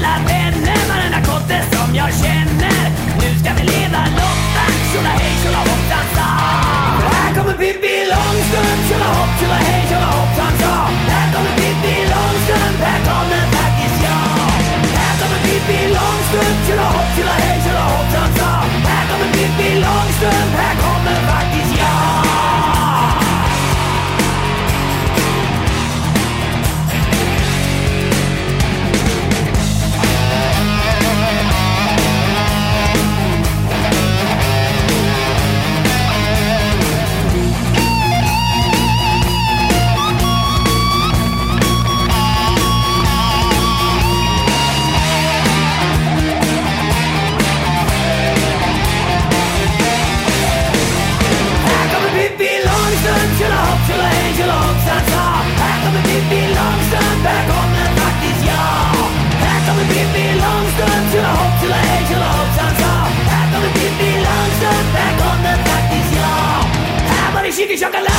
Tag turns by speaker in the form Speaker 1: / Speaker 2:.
Speaker 1: alla vänner, varenda kotte som jag känner. Nu ska vi leva lottan, tjola hej, tjola hoppsan sa. Här kommer Pippi Långstrump, tjola hopp, tjola hej, tjola hoppsan sa. Här kommer Pippi Långstrump, här kommer faktiskt jag. Här kommer Pippi Långstrump, tjola hopp, tjola hej, tjola hoppsan sa. Här kommer Pippi Långstrump, här kommer faktiskt jag. Chicken chocolate.